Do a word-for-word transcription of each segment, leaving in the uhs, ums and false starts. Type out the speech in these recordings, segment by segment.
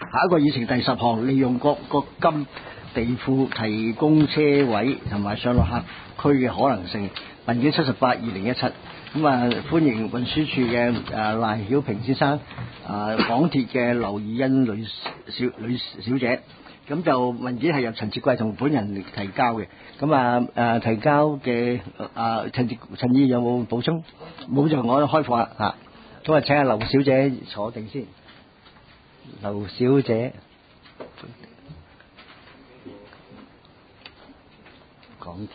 下一個議程第十項，利用國國金地庫提供車位同埋上落客區嘅可能性，文件七十八二零一七。咁啊，歡迎運輸署嘅誒賴曉平先生，啊港鐵嘅劉義欣女小女小姐。咁就文件係由陳志貴同本人提交嘅。咁啊誒提交嘅啊陳志陳議員有冇補充？冇就我開課啦嚇。咁啊請阿劉小姐坐定先。劉小姐，港鐵。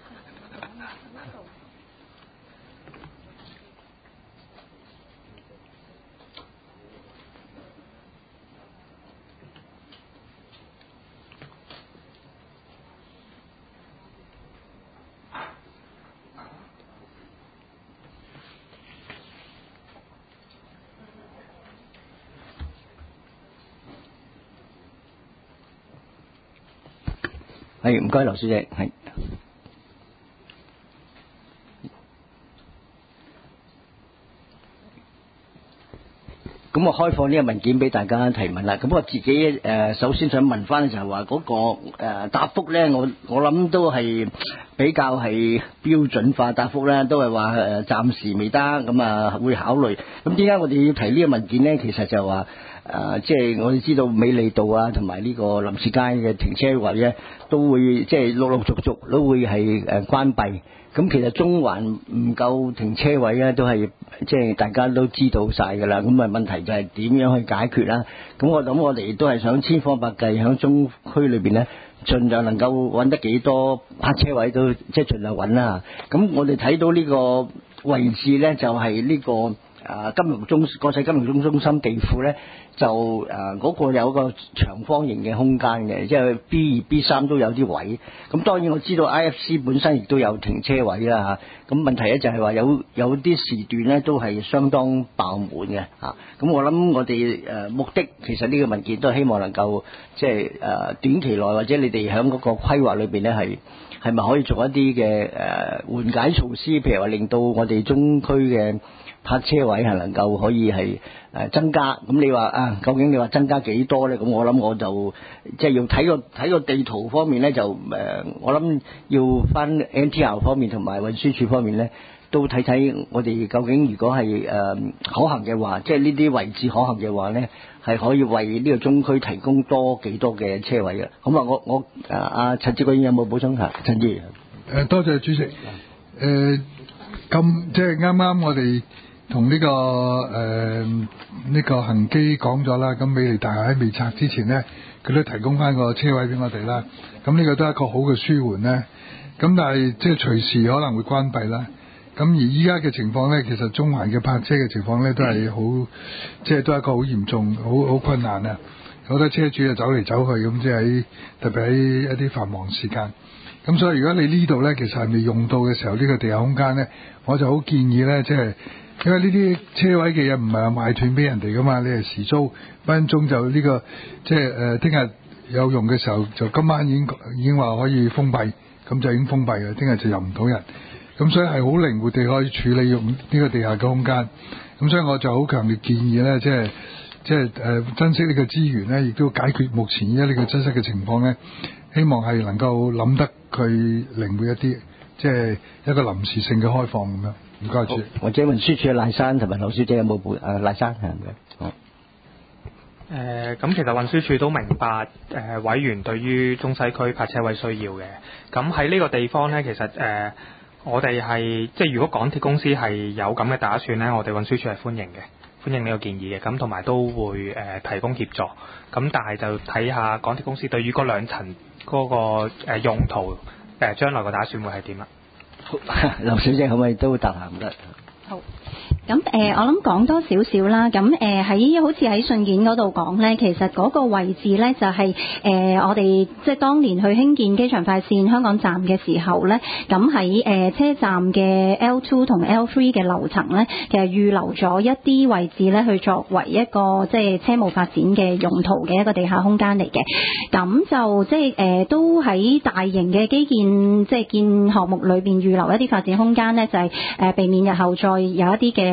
係唔該，劉小姐係。咁我開放呢個文件俾大家提問啦。咁我自己誒、呃、首先想問翻就係話嗰個誒、呃、答覆咧，我我諗都係比較係標準化答覆啦，都係話誒暫時未得，咁啊會考慮。咁點解我哋要提呢個文件咧？其實就話誒，即係我哋知道美利道啊，同埋呢個林士街嘅停車位咧，都會即係陸陸續續都會係誒關閉。咁其實中環唔夠停車位咧，都係即係大家都知道晒㗎啦。咁啊問題就係點樣去解決啦？咁我諗我哋都係想千方百計喺中區裏邊咧，盡量能夠揾得幾多泊車位都即係盡量揾啦。咁我哋睇到呢個位置咧，就係呢個。啊！金融中國際金融中中心地庫咧，就誒嗰、呃那個有一個長方形嘅空間嘅，即係 B 二 B 三都有啲位。咁當然我知道 I F C 本身亦都有停車位啦嚇。咁問題咧就係話有有啲時段咧都係相當爆滿嘅嚇。咁我諗我哋誒目的其實呢個文件都係希望能夠即係誒短期內或者你哋喺嗰個規劃裏邊咧係係咪可以做一啲嘅誒緩解措施，譬如話令到我哋中區嘅泊車位係能夠可以係誒增加，咁你話啊，究竟你話增加幾多咧？咁我諗我就即係要睇個睇個地圖方面咧，就誒我諗要翻 N T R 方面同埋運輸署方面咧，都睇睇我哋究竟如果係誒可行嘅話，即係呢啲位置可行嘅話咧，係可以為呢個中區提供多幾多嘅車位嘅。咁啊，我我誒阿陳志貴有冇補充下？陳議員誒多謝主席。誒咁即係啱啱我哋。同呢、這個誒呢、呃這個恒基講咗啦，咁美利大廈喺未拆之前呢，佢都提供翻個車位俾我哋啦。咁呢個都係一個好嘅舒緩呢。咁但係即係隨時可能會關閉啦。咁而依家嘅情況呢，其實中環嘅泊車嘅情況呢，都係好，即係都係一個好嚴重、好好困難啊！好多車主就走嚟走去，咁即係喺特別喺一啲繁忙時間。咁所以如果你呢度呢，其實係未用到嘅時候，呢、這個地下空間呢，我就好建議呢，即係。因為呢啲車位嘅嘢唔係話賣斷俾人哋噶嘛，你係時租，分分鐘就呢、這個即係誒聽日有用嘅時候，就今晚已經已經話可以封閉，咁就已經封閉嘅，聽日就入唔到人，咁所以係好靈活地可以處理用呢個地下嘅空間，咁所以我就好強烈建議咧，即係即係誒珍惜呢個資源咧，亦都解決目前而家呢個擠塞嘅情況咧，希望係能夠諗得佢靈活一啲，即係一個臨時性嘅開放咁樣。唔該住， 或者運輸署嘅賴生同埋劉小姐有冇補？誒賴生係唔該。好。 誒咁其實運輸署都明白誒、呃、委員對於中西區泊車位需要嘅。咁喺呢個地方呢，其實誒、呃、我哋係即係如果港鐵公司係有咁嘅打算呢，我哋運輸署係歡迎嘅，歡迎呢個建議嘅。咁同埋都會誒、呃、提供協助。咁但係就睇下港鐵公司對於嗰兩層嗰、那個、呃、用途誒、呃、將來個打算會係點啦。 劉小姐可唔可以都答下唔得？ 好。咁誒、呃，我諗講多少少啦。咁誒喺好似喺信件嗰度講咧，其實嗰個位置咧就係、是、誒、呃、我哋即係當年去興建機場快線香港站嘅時候咧，咁喺誒車站嘅 L 二 同 L 三嘅樓層咧，其實預留咗一啲位置咧，去作為一個即係車務發展嘅用途嘅一個地下空間嚟嘅。咁就即係誒、呃、都喺大型嘅基建即係建項目裏邊預留一啲發展空間咧，就係、是、誒避免日後再有一啲嘅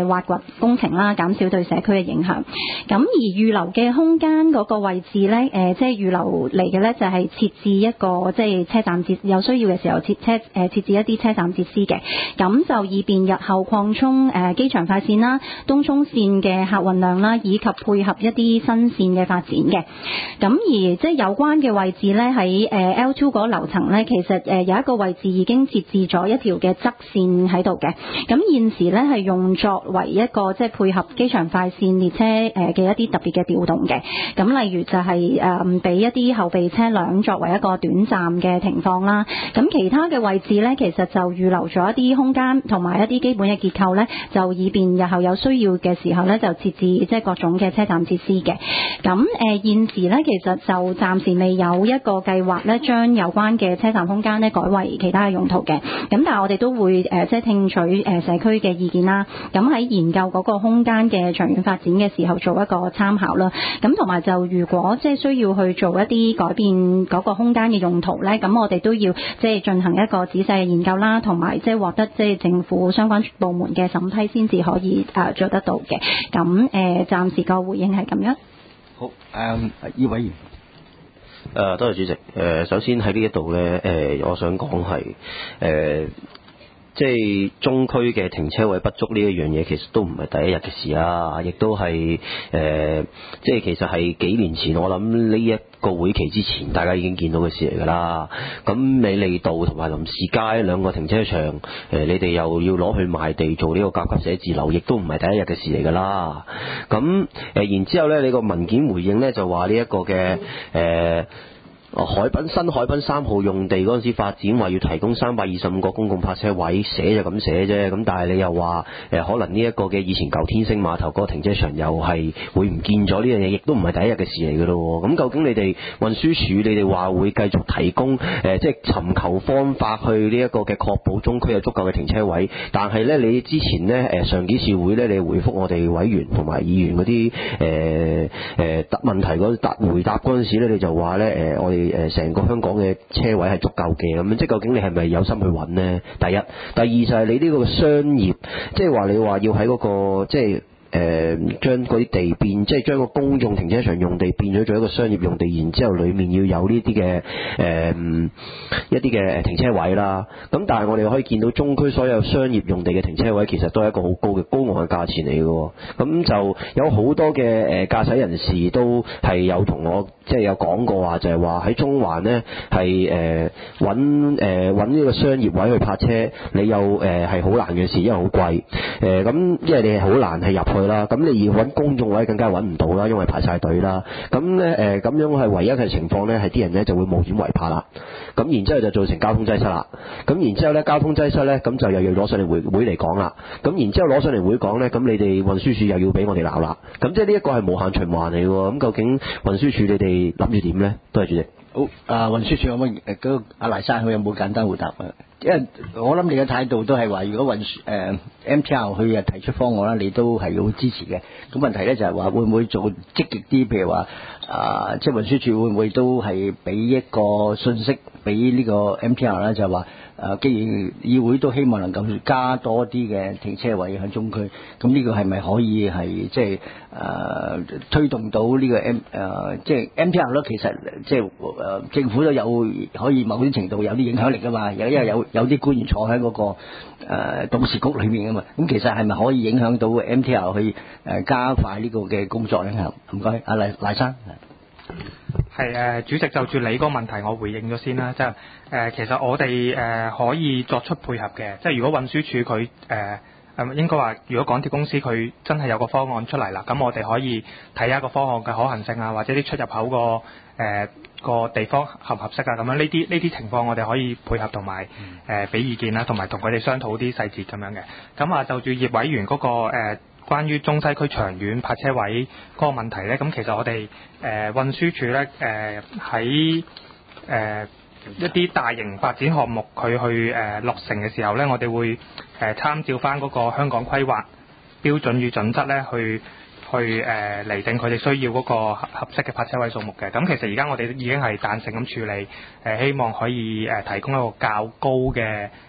挖掘工程啦，減少對社區嘅影響。咁而預留嘅空間嗰個位置咧，誒即係預留嚟嘅咧，就係設置一個即係車站設有需要嘅時候設車誒設置一啲車站設施嘅，咁就以便日後擴充誒機場快線啦、東涌線嘅客運量啦，以及配合一啲新線嘅發展嘅。咁而即係有關嘅位置咧，喺誒 L 二嗰樓層咧，其實誒有一個位置已經設置咗一條嘅側線喺度嘅。咁現時咧係用作為一個即係配合機場快線列車誒嘅一啲特別嘅調動嘅。咁例如就係誒俾一啲後備車輛作為一個短暫嘅停放啦。咁其他嘅位置咧，其實就預留咗一啲空間同埋一啲基本嘅結構咧，就以便日後有需要嘅時候咧，就設置即係各種嘅車站設施嘅。咁誒、呃、現時咧，其實就暫時未有一個計劃咧，將有關嘅車站空間咧改為其他嘅用途嘅。咁但係我哋都會誒、呃、即係聽取誒、呃、社區嘅意見啦。咁喺研究嗰個空間嘅長遠發展嘅時候，做一個參考啦。咁同埋就如果即係需要去做一啲改變嗰個空間嘅用途咧，咁我哋都要即係進行一個仔細嘅研究啦，同埋即係獲得即係政府相關部門嘅審批先至可以誒、呃、做得到嘅。咁誒暫時個回應係咁樣。 好，誒、嗯，葉委員。 誒、呃，多謝主席。誒、呃，首先喺呢一度咧，誒、呃，我想講係誒，即係中區嘅停車位不足呢一樣嘢，其實都唔係第一日嘅事啦，亦都係誒、呃，即係其實係幾年前，我諗呢一個會期之前，大家已經見到嘅事嚟㗎啦。咁美利道同埋林士街兩個停車場，誒、呃，你哋又要攞去賣地做呢個甲級寫字樓，亦都唔係第一日嘅事嚟㗎啦。咁誒、呃，然之後咧，你個文件回應咧就話呢一個嘅誒。呃海濱新海濱三號用地嗰陣時發展，話要提供三百二十五個公共泊車位，寫就咁寫啫。咁但係你又話誒、呃，可能呢一個嘅以前舊天星碼頭嗰個停車場又係會唔見咗呢樣嘢，亦都唔係第一日嘅事嚟㗎咯。咁究竟你哋運輸署，你哋話會繼續提供誒、呃，即係尋求方法去呢一個嘅確保中區有足夠嘅停車位，但係咧你之前呢，誒、呃、上幾次會咧，你回覆我哋委員同埋議員嗰啲誒誒答問題嗰答回答嗰陣時咧，你就話咧誒我哋。誒成個香港嘅車位係足夠嘅，咁即係究竟你係咪有心去揾呢？第一，第二就係你呢個商業，即係話你話要喺嗰個即係。誒、呃、將嗰啲地變，即係將個公眾停車場用地變咗做一個商業用地，然之後裡面要有呢啲嘅誒一啲嘅停車位啦。咁但係我哋可以見到中區所有商業用地嘅停車位其實都係一個好高嘅高昂嘅價錢嚟嘅。咁就有好多嘅誒駕駛人士都係有同我即係有講過話，就係話喺中環呢係誒揾誒揾呢個商業位去泊車，你又誒係好難嘅事，因為好貴誒咁，因為你係好難係入去。啦，咁你要揾公眾位更加揾唔到啦，因為排晒隊啦。咁咧誒，咁樣係唯一嘅情況咧，係啲人咧就會冒險違泊啦。咁然之後就造成交通擠塞啦。咁然之後咧，交通擠塞咧，咁就又要攞上嚟會會嚟講啦。咁然之後攞上嚟會講咧，咁你哋運輸署又要俾我哋鬧啦。咁即係呢一個係無限循環嚟喎。咁究竟運輸署你哋諗住點咧？多謝主席。 好，啊運輸署有冇誒嗰個阿黎生佢有冇簡單回答啊？因為我諗你嘅態度都係話，如果運輸誒 M T R 佢誒提出方案啦，你都係好支持嘅。咁問題咧就係話會唔會做積極啲？譬如話啊，即係運輸署會唔會都係俾一個信息俾呢個 M T R 咧，就係話誒，既然議會都希望能夠加多啲嘅停車位喺中區，咁呢個係咪可以係即係誒推動到呢個 M 誒即係 M T R 咧？其實即係誒政府都有可以某啲程度有啲影響力噶嘛，有因為有有啲官員坐喺嗰個誒董事局裏面噶嘛，咁其實係咪可以影響到 M T R 去誒加快呢個嘅工作咧？唔該，阿黎黎生。 係誒，主席就住你嗰個問題，我回應咗先啦。即係誒，其實我哋誒、呃、可以作出配合嘅。即係如果運輸署佢誒誒應該話，如果港鐵公司佢真係有個方案出嚟啦，咁我哋可以睇下個方案嘅可行性啊，或者啲出入口個誒、呃、個地方合唔合適啊，咁樣呢啲呢啲情況我哋可以配合同埋誒俾意見啦，同埋同佢哋商討啲細節咁樣嘅。咁啊，就住葉委員嗰、那個、呃關於中西區長遠泊車位嗰個問題咧，咁其實我哋誒、呃、運輸署咧誒喺誒一啲大型發展項目佢去誒、呃、落成嘅時候咧，我哋會誒、呃、參照翻嗰個香港規劃標準與準則咧，去去誒釐、呃、定佢哋需要嗰個合合適嘅泊車位數目嘅。咁其實而家我哋已經係彈性咁處理，誒、呃、希望可以誒、呃、提供一個較高嘅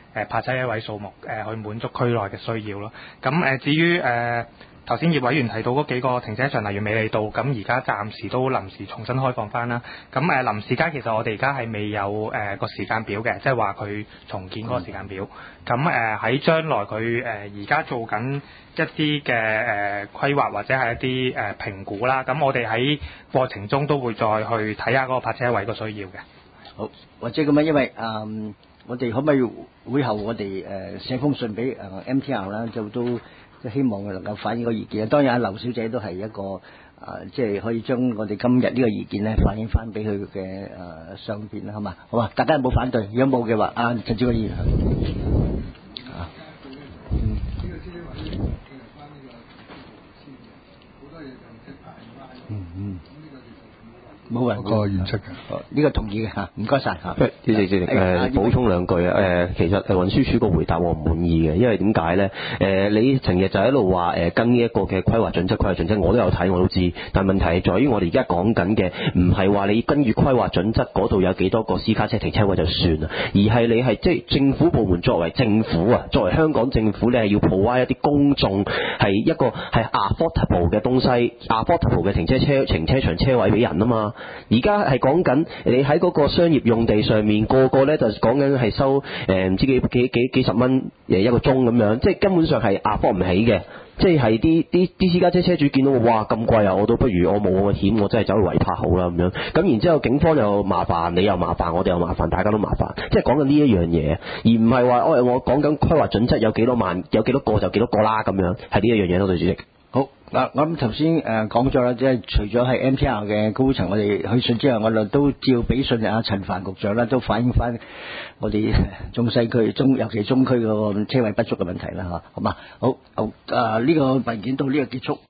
誒泊車位數目誒、呃、去滿足區內嘅需要咯。咁誒、呃、至於誒頭先葉委員提到嗰幾個停車場，例如美利道，咁而家暫時都臨時重新開放翻啦。咁誒、呃、臨時街其實我哋而家係未有誒、呃、個時間表嘅，即係話佢重建嗰個時間表。咁誒喺將來佢誒而家做緊一啲嘅誒規劃或者係一啲誒、呃、評估啦。咁我哋喺過程中都會再去睇下嗰個泊車位個需要嘅。 好，或者咁樣，因為誒、嗯、我哋可唔可以會後我哋誒、呃、寫封信俾誒 M T R 啦，就都。即希望佢能夠反映個意見。當然，阿劉小姐都係一個誒、呃，即係可以將我哋今日呢個意見咧反映翻俾佢嘅誒上邊啦，好嘛？好嘛？大家有冇反對？如果冇嘅話，阿陳志國議員啊，嗯，嗯嗯。冇人個原則嘅， 呢個同意嘅嚇，唔該晒嚇。 主席主席誒補充兩句啊，誒其實誒運輸署個回答我唔滿意嘅，因為點解咧？誒你成日就喺度話誒跟呢一個嘅規劃準則，規劃準則我都有睇，我都知。但問題係在於我哋而家講緊嘅唔係話你跟住規劃準則嗰度有幾多個私家車停車位就算啦，而係你係即係政府部門作為政府啊，作為香港政府，你係要 provide 一啲公眾係一個係 affordable 嘅東西 ，affordable 嘅停車車停車場車位俾人啊嘛。而家係講緊你喺嗰個商業用地上面，個個咧就講緊係收誒唔知幾幾幾幾十蚊誒一個鐘咁樣，即係根本上係 afford 唔起嘅。即係啲啲啲私家車車主見到哇咁貴啊，我都不如我冇我嘅險，我真係走去違泊好啦咁樣。咁然之後警方又麻煩，你又麻煩，我哋又麻煩，大家都麻煩。即係講緊呢一樣嘢，而唔係話我我講緊規劃準則有幾多萬，有幾多個就幾多個啦咁樣，係呢一樣嘢咯，對主席。 好嗱，我諗頭先誒講咗啦，即係除咗係 M T R 嘅高層，我哋去信之後，我哋都照俾信阿陳帆局長啦，都反映翻我哋中西區中尤其中區嗰個車位不足嘅問題啦嚇，好嘛？好，好誒呢個文件到呢個結束。